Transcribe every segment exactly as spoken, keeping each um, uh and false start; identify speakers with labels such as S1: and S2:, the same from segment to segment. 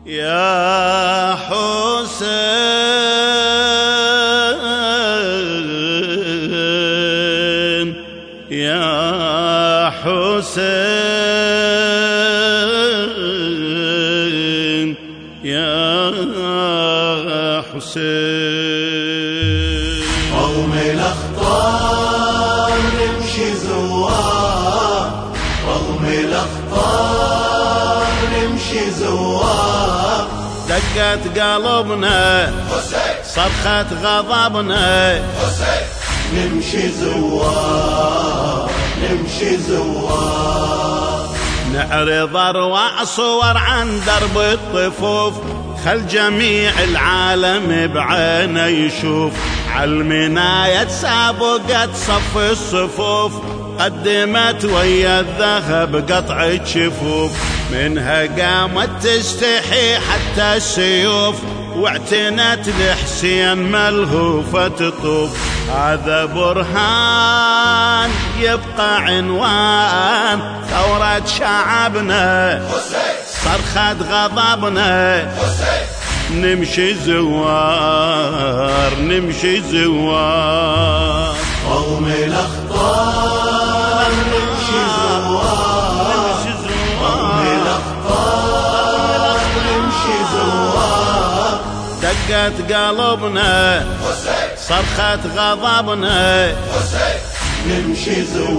S1: يا حسين يا حسين يا حسين.
S2: رغم الأخطار نمشي زوار، رغم الأخطار نمشي زوار.
S1: دقت قلبنا صرخت غضبنا،
S2: نمشي زوار نمشي زوار.
S1: نعرض أروع صور عن درب الطفوف، خل جميع العالم بعينه يشوف. عالمناية تسابقت صف الصفوف، قدمت ويا الذهب قطعة شفوف. منها قامت تستحي حتى السيوف، واعتنت لحسين ملهوفة تطوف. هذا برهان يبقى عنوان ثورة شعبنا، صرخة غضبنا. نمشي زوار نمشي زوار.
S2: رغم الأخطار نمشي زوار، رغم الأخطار نمشي زوار.
S1: دقت قلبنا صرخت غضبنا،
S2: نمشي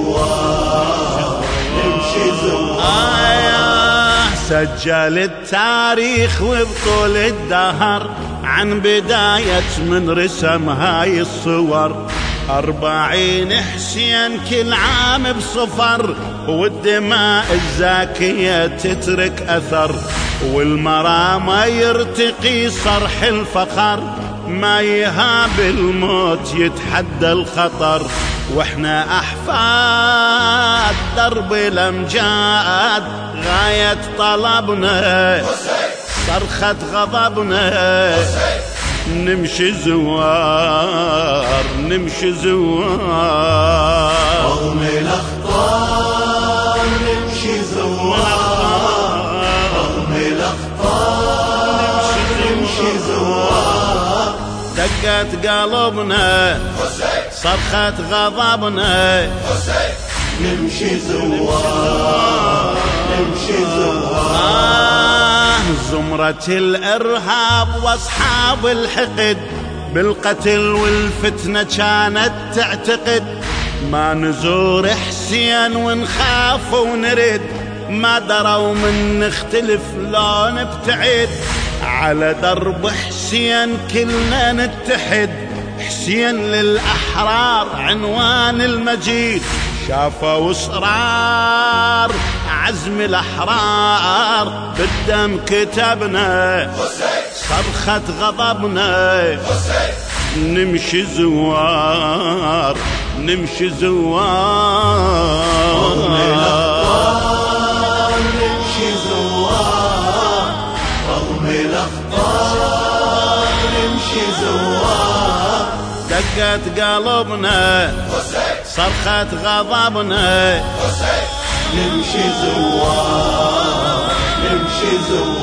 S2: زوار نمشي زوار.
S1: آه سجل التاريخ وبطول الدهر عن بداية من رسم هاي الصور. أربعين حسين كل عام بصفر، والدماء الزاكية تترك أثر. والمرامى يرتقي صرح الفخر، ما يهاب الموت يتحدى الخطر. واحنا أحفاد درب الأمجاد، غاية طلبنا صرخة غضبنا. نمشي زوار نمشي زوار.
S2: رغم الأخطار نمشي زوار، رغم الأخطار نمشي زوار.
S1: دقت قلبنا صرخة غضبنا،
S2: نمشي زوار نمشي زوار.
S1: آه زمرة الإرهاب وأصحاب الحقد، بالقتل والفتنة كانت تعتقد. ما نزور حسين ونخاف ونرد، ما دروا من نختلف لو نبتعد. على درب حسين كلنا نتحد، حسين للأحرار عنوان المجيد. شافوا إصرار عزم الأحرار، بالدم كتبنا صرخة غضبنا. نمشي زوار نمشي زوار.
S2: رغم الأخطار نمشي زوار، رغم الأخطار نمشي زوار.
S1: دقت قلبنا صرخة غضبنا،
S2: نمشي زوار نمشي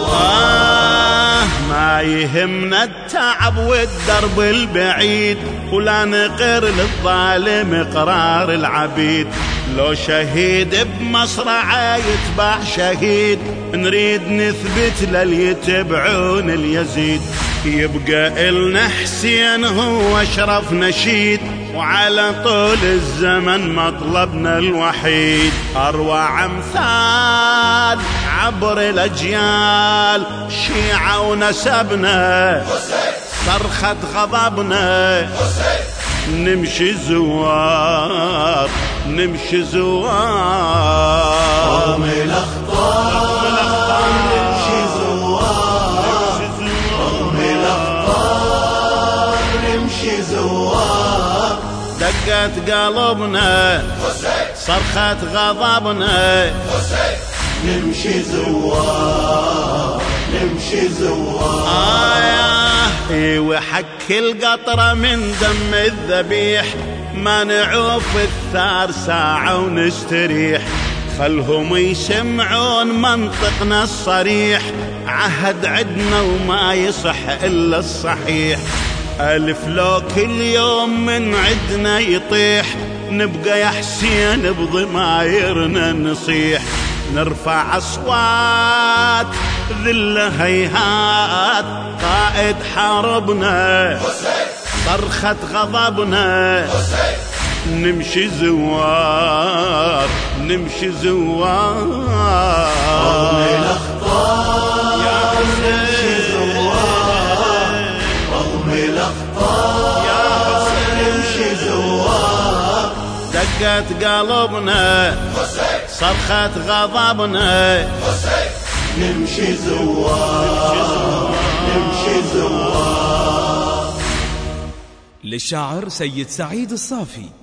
S2: زوار.
S1: آه ما يهمنا التعب والدرب البعيد، ولا نقر للظالم إقرار العبيد. لو شهيد بمصرعه يتبع شهيد، نريد نثبت لليتبعون اليزيد. يبقى إلنا حسين هو أشرف نشيد، وعلى طول الزمن مطلبنا الوحيد. أروع أمثال عبر الأجيال، شيعة ونسبنا صرخة غضبنا. نمشي زوار نمشي زوار.
S2: رغم الأخطار نمشي زوار، رغم الأخطار نمشي زوار.
S1: دقت قلبنا صرخة غضبنا،
S2: نمشي زوار نمشي زوار.
S1: آه وحك القطرة من دم الذبيح، ما نعوف الثار ساعة ونستريح. خلهم يسمعون منطقنا الصريح، عهد عدنا وما يصح إلا الصحيح. ألف لو كل يوم من عدنا يطيح، نبقى يا حسين بضمايرنا نصيح. نرفع أصوات ذل هيهات، قائد حاربنا صرخة غضبنا، نمشي زوار نمشي زوار
S2: رغم الأخطار
S1: يا
S2: نمشي زوار، رغم الأخطار
S1: يا
S2: نمشي زوار.
S1: دقت قلبنا صرخة غضبنا،
S2: نمشي زوار نمشي زوار.
S3: للشاعر سيد سعيد الصافي.